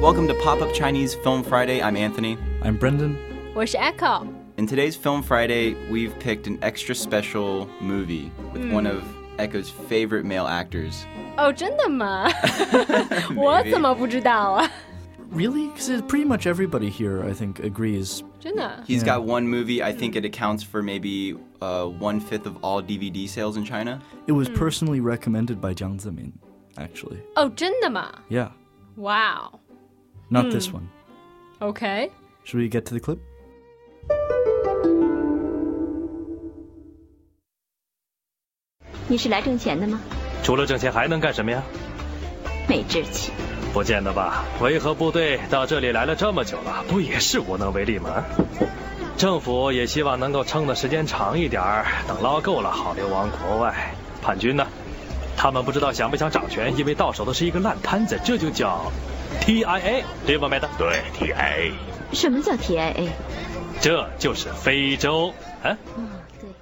Welcome to Pop-Up Chinese Film Friday. I'm Anthony. I'm Brendan. 我是 Echo. In today's Film Friday, we've picked an extra special movie with one of Echo's favorite male actors. 哦，真的吗？我怎么不知道啊？ Really? Because pretty much everybody here, I think, agrees. 真的 He's got one movie. I think it accounts for maybe 1/5 of all DVD sales in China. It was personally recommended by Jiang Zemin, actually. 哦，真的吗 Yeah. Wow. Not this one. OK. Should we get to the clip? 你是来挣钱的吗？ 除了挣钱还能干什么呀？ 没志气。 不见得吧，维和部队到这里来了这么久了，不也是无能为力吗？政府也希望能够撑的时间长一点儿，等捞够了好流亡国外。叛军呢？他们不知道想不想掌权，因为到手的是一个烂摊子，这就叫 TIA， 对吧，妹的？ 对 ，TIA。 什么叫 TIA？ 这就是非洲，啊？ 对。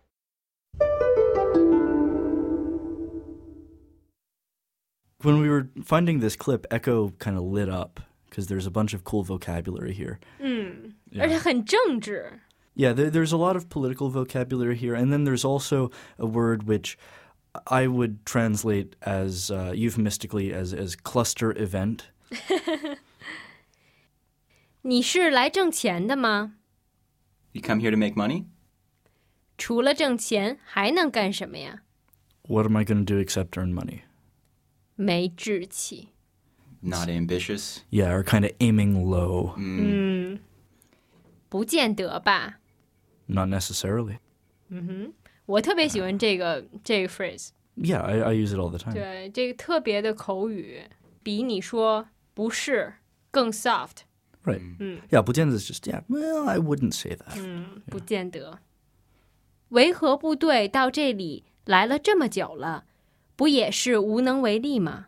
When we were finding this clip, Echo kind of lit up because there's a bunch of cool vocabulary here. 而且很正直 Yeah, there's a lot of political vocabulary here, and then there's also a word which I would translate as euphemistically as cluster event. 你是来挣钱的吗 You come here to make money? 除了挣钱还能干什么呀 What am I going to do except earn money? 没志气 Not ambitious? Yeah, or kind of aiming low. 不见得吧 Not necessarily. 我特别喜欢这个 phrase Yeah, I use it all the time. 对这个特别的口语比你说不是更 soft Right. Yeah, 不见得 is just, yeah, well, I wouldn't say that. 不见得维和部队到这里来了这么久了不也是无能为力吗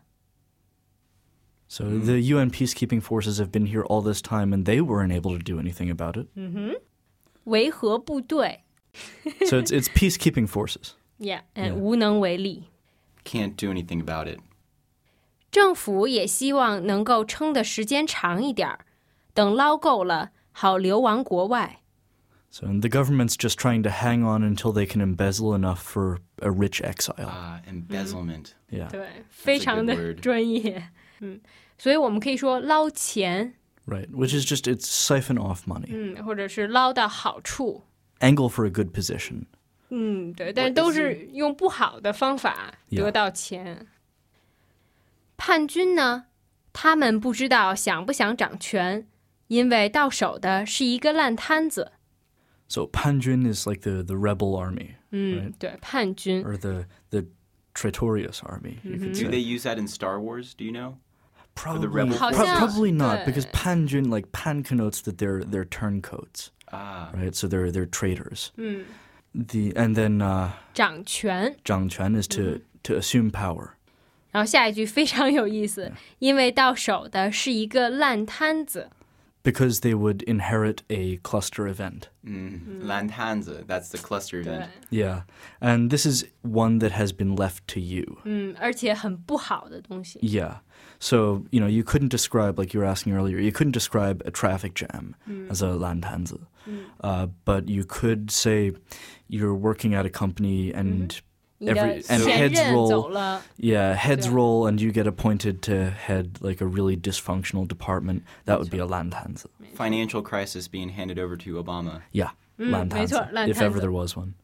So the UN peacekeeping forces have been here all this time, and they weren't able to do anything about it. 维和部队 So it's peacekeeping forces. Yeah, Yeah. 无能为力 Can't do anything about it. 政府也希望能够撑的时间长一点儿等捞够了好流亡国外 So the government's just trying to hang on until they can embezzle enough for a rich exile. Embezzlement. Yeah. 对非常的 word. 专业所以我们可以说捞钱 Right, which is just, it's siphon off money. 或者是捞到好处 Angle for a good position. 对但都是用不好的方法 Yeah. 得到钱叛军呢他们不知道想不想掌权因为到手的是一个烂摊子 So Panjun is like the rebel army, right? 对叛军 Or the traitorous army, you could Do say. they use that in Star Wars? Do you know? Probably, rebel forces? probably not, 对 because Panjun, like Pan connotes that they're turncoats, Ah. right? So they're traitors. And then 掌权 Zhang Quan is to assume power. 然后下一句非常有意思因为到手的是一个烂摊子 Because they would inherit a cluster event. Landhansa, that's the cluster 对 event. Yeah. And this is one that has been left to you. 而且很不好的东西 Yeah. So, you couldn't describe, like you were asking earlier, you couldn't describe a traffic jam as a Landhanse. But you could say you're working at a company and 你的 and 前 heads 任 roll. 走了 Yeah, heads Yeah. roll and you get appointed to head like a really dysfunctional department. That would be a Landhanse. Financial crisis being handed over to Obama. Yeah, Landhanse, 没错， if ever Landhanse there was one.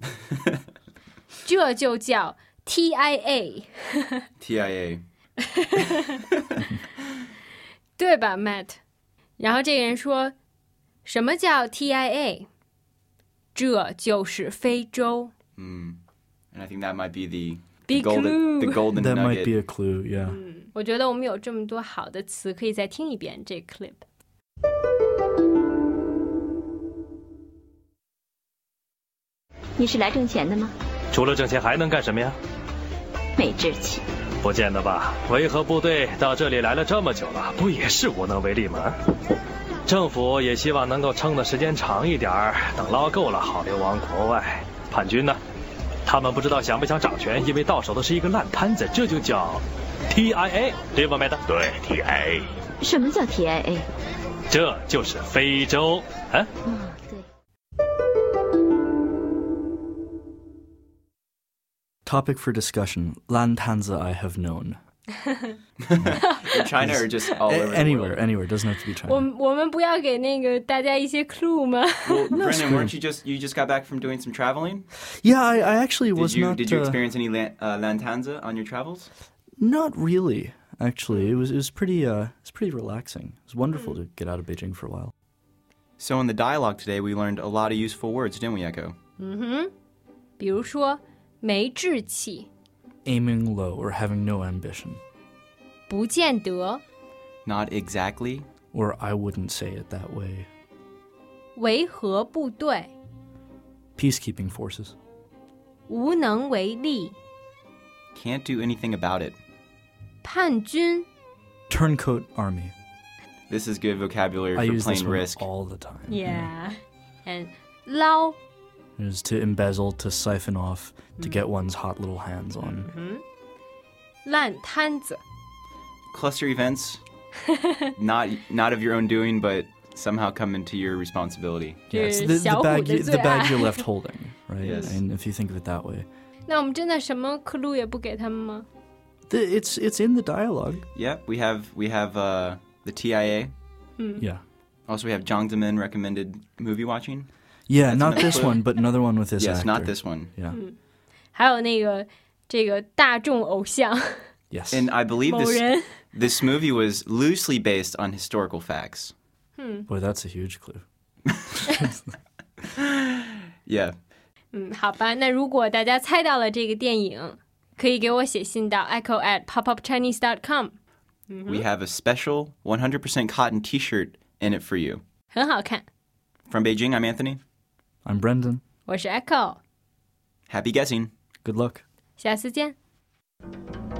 这就叫 TIA TIA. 对吧 Matt 然后这个人说什么叫 TIA 这就是非洲 And I think that might be the Big clue. golden That nugget. might be a clue, yeah. 我觉得我们有这么多好的词可以再听一遍这 clip 你是来挣钱的吗？ 除了挣钱还能干什么呀？ 没志气。 不见得吧，维和部队到这里来了这么久了，不也是无能为力吗？政府也希望能够撑的时间长一点儿，等捞够了好流亡国外。叛军呢？他们不知道想不想掌权，因为到手的是一个烂摊子，这就叫 TIA， 对吧，妹的？ 对 ，TIA。 什么叫 TIA？ 这就是非洲啊。 对。 Topic for discussion: Lantanza I have known. In China or just all over the Anywhere, world? anywhere. Doesn't have to be China. 我们不要给那个大家一些 clue 吗？ Well, Brendan, weren't you just got back from doing some traveling? Yeah, I actually was Did you not. did you experience any Lantanza on your travels? Not really. Actually, it was pretty relaxing. It was wonderful to get out of Beijing for a while. So in the dialogue today, we learned a lot of useful words, didn't we, Echo? 比如说没志气， Aiming low or having no ambition. 不见得， Not exactly. Or I wouldn't say it that way. 维和部队， Peacekeeping forces. 无能为力， Can't do anything about it. 叛军， Turncoat army. This is good vocabulary I for use this plain one risk. all the time. and 捞， It is to embezzle, to siphon off, to get one's hot little hands on. 烂摊子， Cluster events, not of your own doing, but somehow come into your responsibility. Yeah, it's 是 the 小虎 bag 的 the 最 bag 爱。 you're left holding, right? Yes. And if you think of it that way. 那我们真的什么 clue 也不给他们吗？ It's in the dialogue. Yep, we have the TIA. Yeah. Also, we have Jiang Zemin recommended movie watching. Yeah, That's not another this clue. one, but another one with this Yes, actor. not this one. Yeah. 还有那个这个大众偶像 Yes. And I believe 某人， this movie was loosely based on historical facts. Boy, that's a huge clue. Yeah. 好吧，那如果大家猜到了这个电影，可以给我写信到 echo@popupchinese.com， We have a special 100% cotton T-shirt in it for you. 很好看。 From Beijing, I'm Anthony. I'm Brendan. 我是 Echo， Happy guessing. Good luck. 下次见。